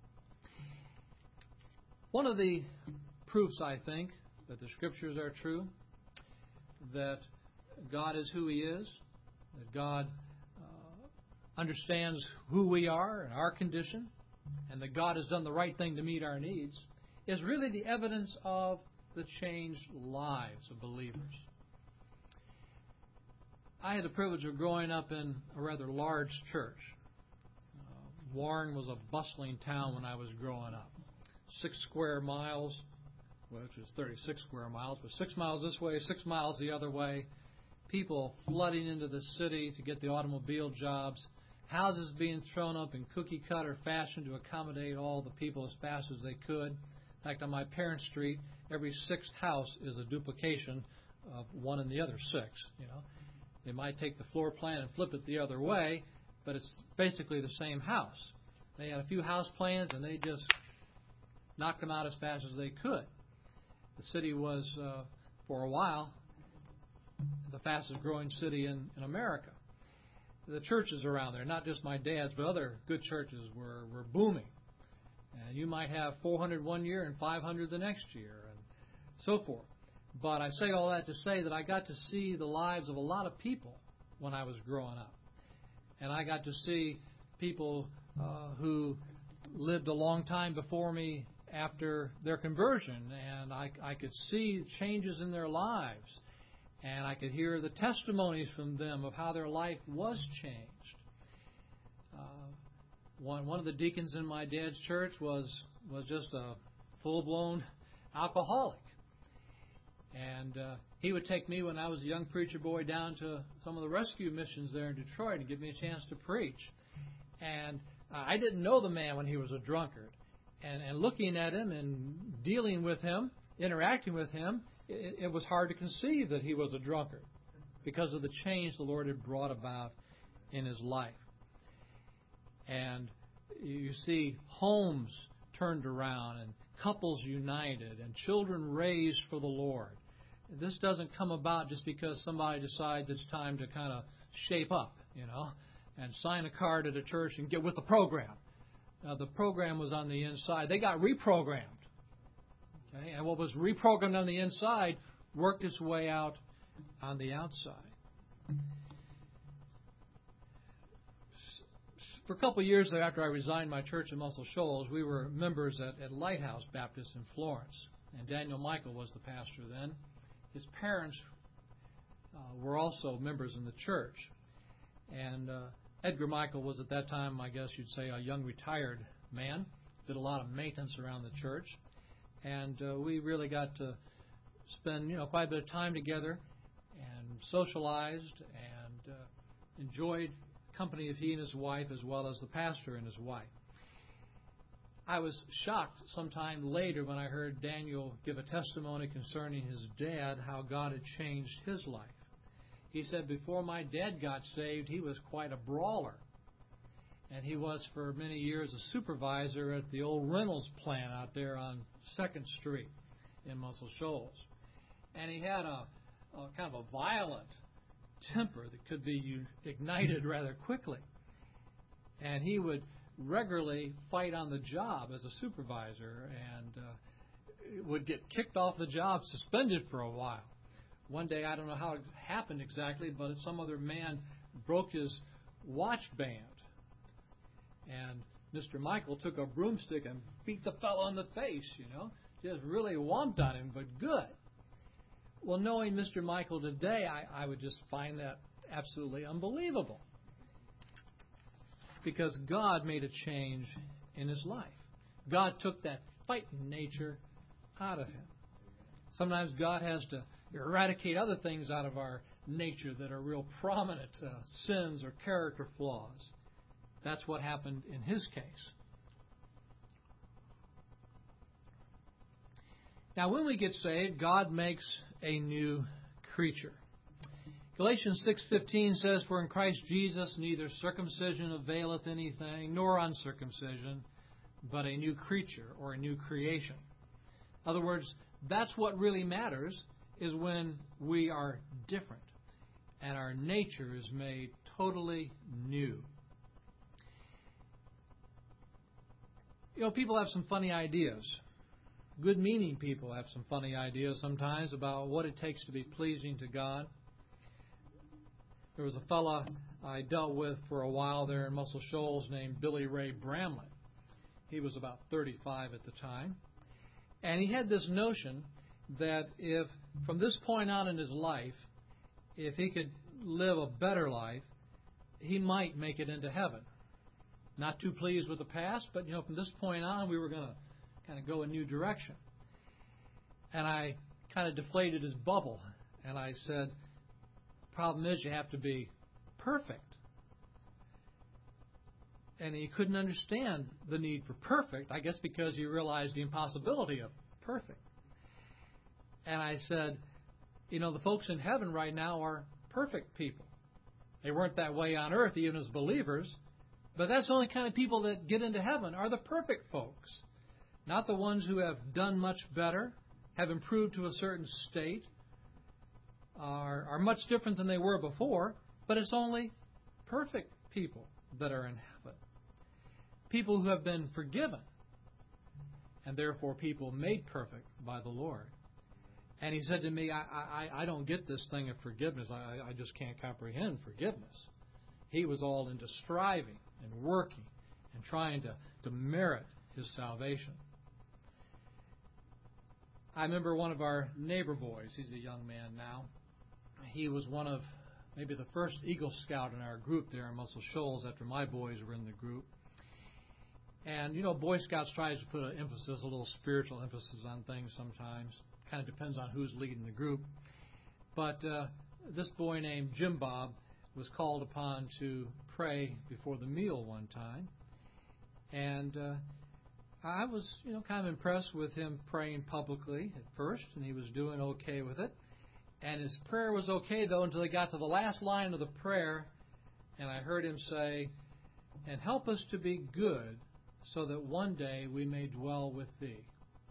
S1: One of the proofs, I think, that the Scriptures are true, that God is who He is, that God uh, understands who we are and our condition, and that God has done the right thing to meet our needs, is really the evidence of the changed lives of believers. I had the privilege of growing up in a rather large church. Uh, Warren was a bustling town when I was growing up. Six square miles, which was thirty-six square miles, but six miles this way, six miles the other way. People flooding into the city to get the automobile jobs. Houses being thrown up in cookie-cutter fashion to accommodate all the people as fast as they could. In fact, on my parents' street, every sixth house is a duplication of one in the other six. You know, they might take the floor plan and flip it the other way, but it's basically the same house. They had a few house plans, and they just knocked them out as fast as they could. The city was, uh, for a while, the fastest growing city in, in America. The churches around there, not just my dad's, but other good churches were, were booming. And you might have four hundred one year and five hundred the next year and so forth. But I say all that to say that I got to see the lives of a lot of people when I was growing up. And I got to see people uh, who lived a long time before me after their conversion. And I, I could see changes in their lives. And I could hear the testimonies from them of how their life was changed. Uh, one one of the deacons in my dad's church was was just a full-blown alcoholic. And uh, he would take me when I was a young preacher boy down to some of the rescue missions there in Detroit and give me a chance to preach. And uh, I didn't know the man when he was a drunkard. And, and looking at him and dealing with him, interacting with him, it, it was hard to conceive that he was a drunkard because of the change the Lord had brought about in his life. And you see homes turned around and couples united and children raised for the Lord. This doesn't come about just because somebody decides it's time to kind of shape up, you know, and sign a card at a church and get with the program. Now, the program was on the inside. They got reprogrammed. Okay? And what was reprogrammed on the inside worked its way out on the outside. For a couple of years there, after I resigned my church in Muscle Shoals, we were members at, at Lighthouse Baptist in Florence. And Daniel Michael was the pastor then. His parents uh, were also members in the church. And uh, Edgar Michael was at that time, I guess you'd say, a young retired man. Did a lot of maintenance around the church. And uh, we really got to spend, you know, quite a bit of time together and socialized and uh, enjoyed company of he and his wife as well as the pastor and his wife. I was shocked sometime later when I heard Daniel give a testimony concerning his dad, how God had changed his life. He said, before my dad got saved, he was quite a brawler. And he was for many years a supervisor at the old Reynolds plant out there on second Street in Muscle Shoals. And he had a, a kind of a violent temper that could be ignited rather quickly. And he would regularly fight on the job as a supervisor and uh, would get kicked off the job, suspended for a while. One day, I don't know how it happened exactly, but some other man broke his watch band. And Mister Michael took a broomstick and beat the fellow in the face, you know. Just really whomped on him, but good. Well, knowing Mister Michael today, I, I would just find that absolutely unbelievable. Because God made a change in his life. God took that fighting nature out of him. Sometimes God has to eradicate other things out of our nature that are real prominent uh, sins or character flaws. That's what happened in his case. Now, when we get saved, God makes a new creature. Galatians six fifteen says, for in Christ Jesus neither circumcision availeth anything, nor uncircumcision, but a new creature or a new creation. In other words, that's what really matters, is when we are different and our nature is made totally new. You know, people have some funny ideas. Good-meaning people have some funny ideas sometimes about what it takes to be pleasing to God. There was a fella I dealt with for a while there in Muscle Shoals named Billy Ray Bramlett. He was about thirty-five at the time. And he had this notion that if, from this point on in his life, if he could live a better life, he might make it into heaven. Not too pleased with the past, but, you know, from this point on, we were going to kind of go a new direction. And I kind of deflated his bubble, and I said, problem is you have to be perfect. And he couldn't understand the need for perfect, I guess because he realized the impossibility of perfect. And I said, you know, the folks in heaven right now are perfect people. They weren't that way on earth, even as believers. But that's the only kind of people that get into heaven are the perfect folks. Not the ones who have done much better, have improved to a certain state, are, are much different than they were before, but it's only perfect people that are in heaven. People who have been forgiven, and therefore people made perfect by the Lord. And he said to me, I, I, I don't get this thing of forgiveness. I, I just can't comprehend forgiveness. He was all into striving and working and trying to, to merit his salvation. I remember one of our neighbor boys, he's a young man now. He was one of maybe the first Eagle Scout in our group there in Muscle Shoals after my boys were in the group. And, you know, Boy Scouts tries to put an emphasis, a little spiritual emphasis on things sometimes. Kind of depends on who's leading the group. But uh, this boy named Jim Bob was called upon to pray before the meal one time. And uh, I was, you know, kind of impressed with him praying publicly at first, and he was doing okay with it. And his prayer was okay, though, until he got to the last line of the prayer, and I heard him say, and help us to be good so that one day we may dwell with thee.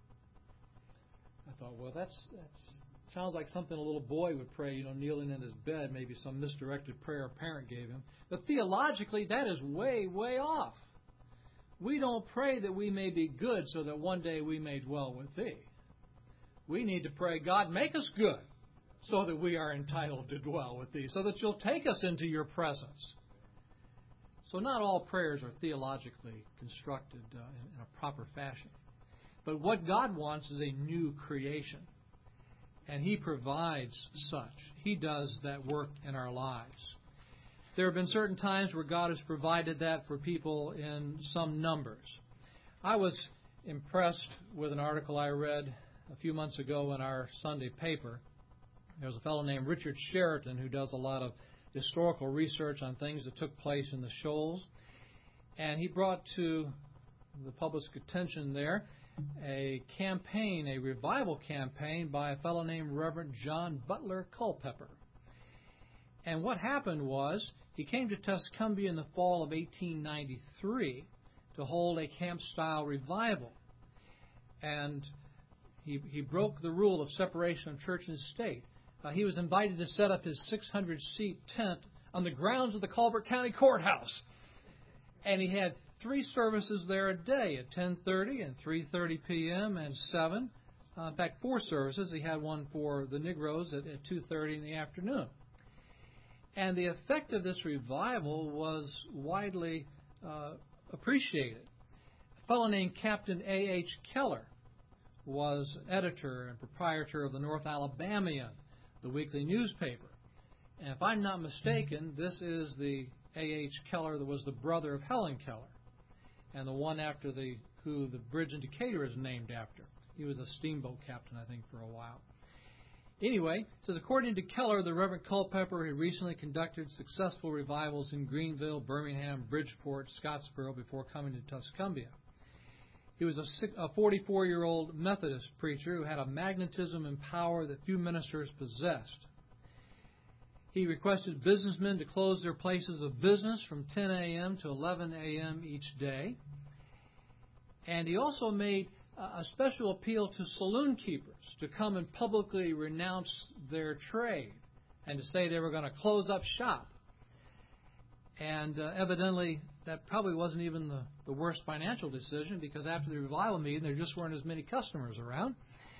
S1: I thought, well, that's that's sounds like something a little boy would pray, you know, kneeling in his bed, maybe some misdirected prayer a parent gave him. But theologically, that is way, way off. We don't pray that we may be good so that one day we may dwell with thee. We need to pray, God, make us good so that we are entitled to dwell with thee, so that you'll take us into your presence. So not all prayers are theologically constructed uh, in a proper fashion. But what God wants is a new creation. And He provides such. He does that work in our lives. There have been certain times where God has provided that for people in some numbers. I was impressed with an article I read a few months ago in our Sunday paper. There was a fellow named Richard Sheraton who does a lot of historical research on things that took place in the Shoals. And he brought to the public attention there a campaign, a revival campaign by a fellow named Reverend John Butler Culpepper. And what happened was he came to Tuscumbia in the fall of eighteen ninety-three to hold a camp-style revival. And he, he broke the rule of separation of church and state. Uh, he was invited to set up his six hundred seat tent on the grounds of the Colbert County Courthouse. And he had three services there a day at ten thirty and three thirty p.m. and seven. Uh, in fact, four services. He had one for the Negroes at, at two thirty in the afternoon. And the effect of this revival was widely uh, appreciated. A fellow named Captain A H Keller was editor and proprietor of the North Alabamian, the weekly newspaper. And if I'm not mistaken, this is the A H Keller that was the brother of Helen Keller, and the one after the who the bridge in Decatur is named after. He was a steamboat captain, I think, for a while. Anyway, it says, according to Keller, the Reverend Culpepper had recently conducted successful revivals in Greenville, Birmingham, Bridgeport, Scottsboro before coming to Tuscumbia. He was a forty-four-year-old Methodist preacher who had a magnetism and power that few ministers possessed. He requested businessmen to close their places of business from ten a.m. to eleven a.m. each day. And he also made a special appeal to saloon keepers to come and publicly renounce their trade and to say they were going to close up shop. And uh, evidently, that probably wasn't even the, the worst financial decision, because after the revival meeting, there just weren't as many customers around.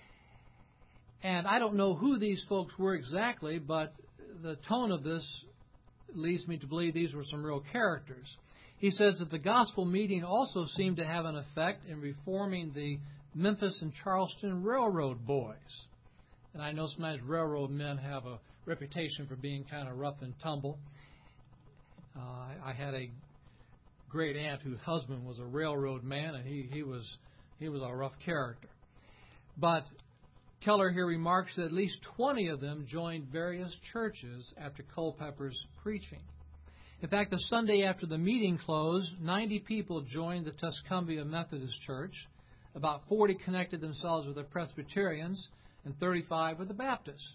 S1: And I don't know who these folks were exactly, but the tone of this leads me to believe these were some real characters. He says that the gospel meeting also seemed to have an effect in reforming the Memphis and Charleston Railroad boys. And I know sometimes railroad men have a reputation for being kind of rough and tumble. Uh, I had a great aunt whose husband was a railroad man, and he, he was he was a rough character. But Keller here remarks that at least twenty of them joined various churches after Culpepper's preaching. In fact, the Sunday after the meeting closed, ninety people joined the Tuscumbia Methodist Church. About forty connected themselves with the Presbyterians, and thirty-five with the Baptists.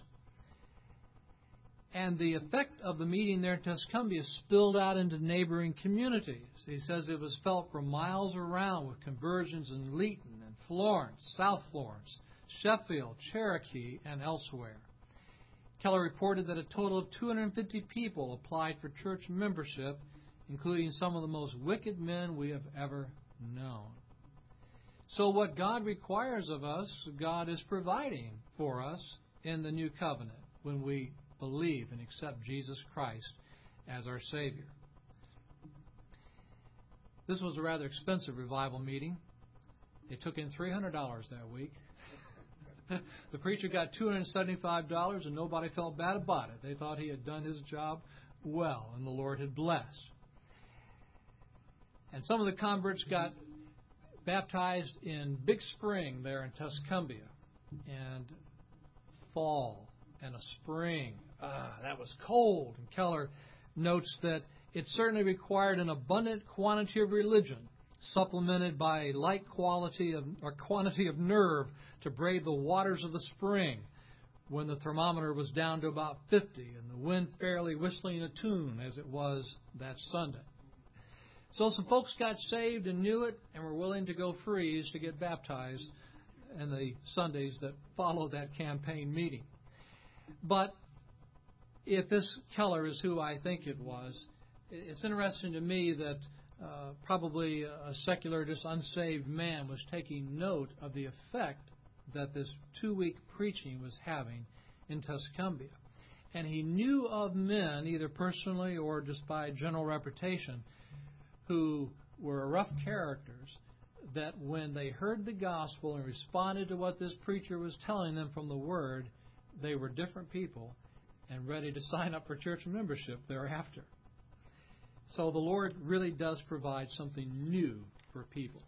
S1: And the effect of the meeting there in Tuscumbia spilled out into neighboring communities. He says it was felt for miles around, with conversions in Leeton and Florence, South Florence, Sheffield, Cherokee, and elsewhere. Keller reported that a total of two hundred fifty people applied for church membership, including some of the most wicked men we have ever known. So what God requires of us, God is providing for us in the new covenant when we believe and accept Jesus Christ as our Savior. This was a rather expensive revival meeting. They took in three hundred dollars that week. The preacher got two hundred seventy-five dollars, and nobody felt bad about it. They thought he had done his job well, and the Lord had blessed. And some of the converts got baptized in Big Spring there in Tuscumbia. And fall and a spring. Ah, that was cold. And Keller notes that it certainly required an abundant quantity of religion, supplemented by a light quality of or quantity of nerve to brave the waters of the spring when the thermometer was down to about fifty and the wind fairly whistling a tune as it was that Sunday. So some folks got saved and knew it and were willing to go freeze to get baptized in the Sundays that followed that campaign meeting. But if this Keller is who I think it was, it's interesting to me that uh, probably a secular, just unsaved man was taking note of the effect that this two-week preaching was having in Tuscumbia. And he knew of men, either personally or just by general reputation, who were rough characters, that when they heard the gospel and responded to what this preacher was telling them from the Word, they were different people and ready to sign up for church membership thereafter. So the Lord really does provide something new for people.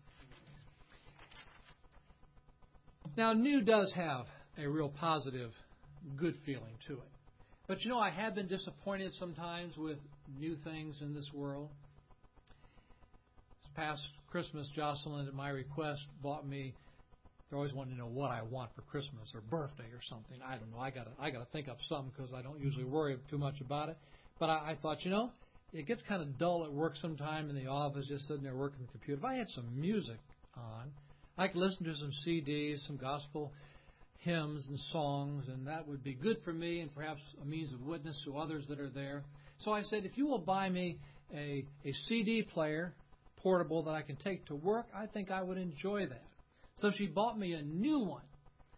S1: Now, new does have a real positive, good feeling to it. But you know, I have been disappointed sometimes with new things in this world. past Christmas, Jocelyn, at my request, bought me. They always wanting to know what I want for Christmas or birthday or something. I don't know. I got I got to think up something because I don't usually worry too much about it. But I, I thought, you know, it gets kind of dull at work sometime in the office, just sitting there working the computer. If I had some music on, I could listen to some C Ds, some gospel hymns and songs, and that would be good for me and perhaps a means of witness to others that are there. So I said, if you will buy me a, a C D player, portable, that I can take to work, I think I would enjoy that. So she bought me a new one.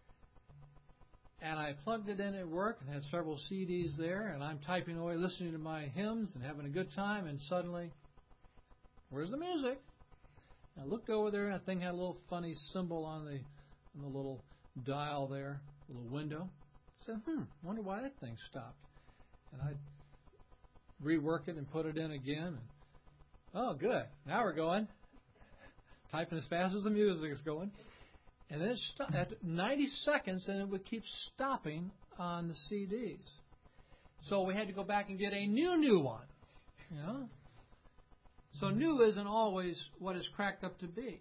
S1: And I plugged it in at work and had several C Ds there, and I'm typing away, listening to my hymns and having a good time, and suddenly, where's the music? And I looked over there, and that thing had a little funny symbol on the on the little dial there, a little window. I said, hmm, wonder why that thing stopped. And I rework it and put it in again. And, oh, good. Now we're going. Typing as fast as the music is going. And then it stopped at ninety seconds, and it would keep stopping on the C Ds. So we had to go back and get a new, new one. You know? So new isn't always what it's cracked up to be.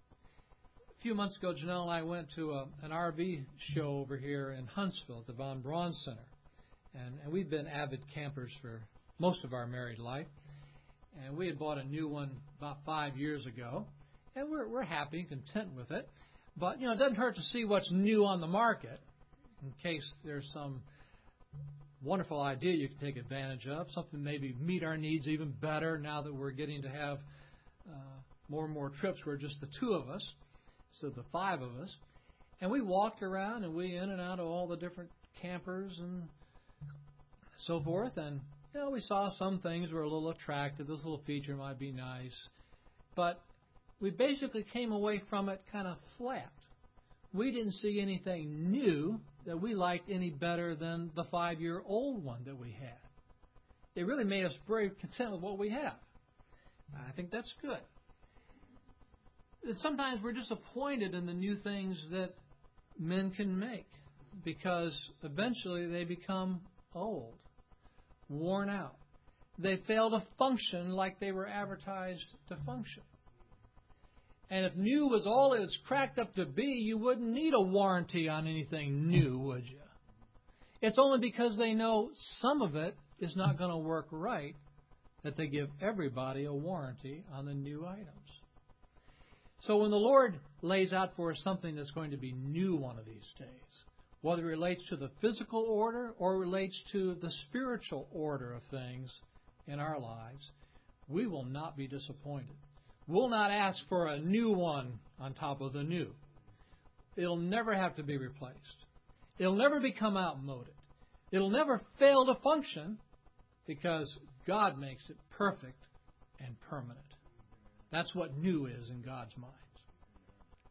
S1: A few months ago, Janelle and I went to a, an R V show over here in Huntsville at the Von Braun Center. And, and we've been avid campers for most of our married life. And we had bought a new one about five years ago. And we're, we're happy and content with it. But, you know, it doesn't hurt to see what's new on the market in case there's some wonderful idea you can take advantage of, something maybe meet our needs even better now that we're getting to have uh, more and more trips where just the two of us, so the five of us. And we walked around and we in and out of all the different campers and so forth. And, you know, we saw some things were a little attractive. This little feature might be nice. But we basically came away from it kind of flat. We didn't see anything new that we liked any better than the five-year-old one that we had. It really made us very content with what we have. I think that's good. And sometimes we're disappointed in the new things that men can make because eventually they become old, worn out. They fail to function like they were advertised to function. And if new was all it's cracked up to be, you wouldn't need a warranty on anything new, would you? It's only because they know some of it is not going to work right that they give everybody a warranty on the new items. So when the Lord lays out for us something that's going to be new one of these days, whether it relates to the physical order or relates to the spiritual order of things in our lives, we will not be disappointed. We'll not ask for a new one on top of the new. It'll never have to be replaced. It'll never become outmoded. It'll never fail to function because God makes it perfect and permanent. That's what new is in God's mind.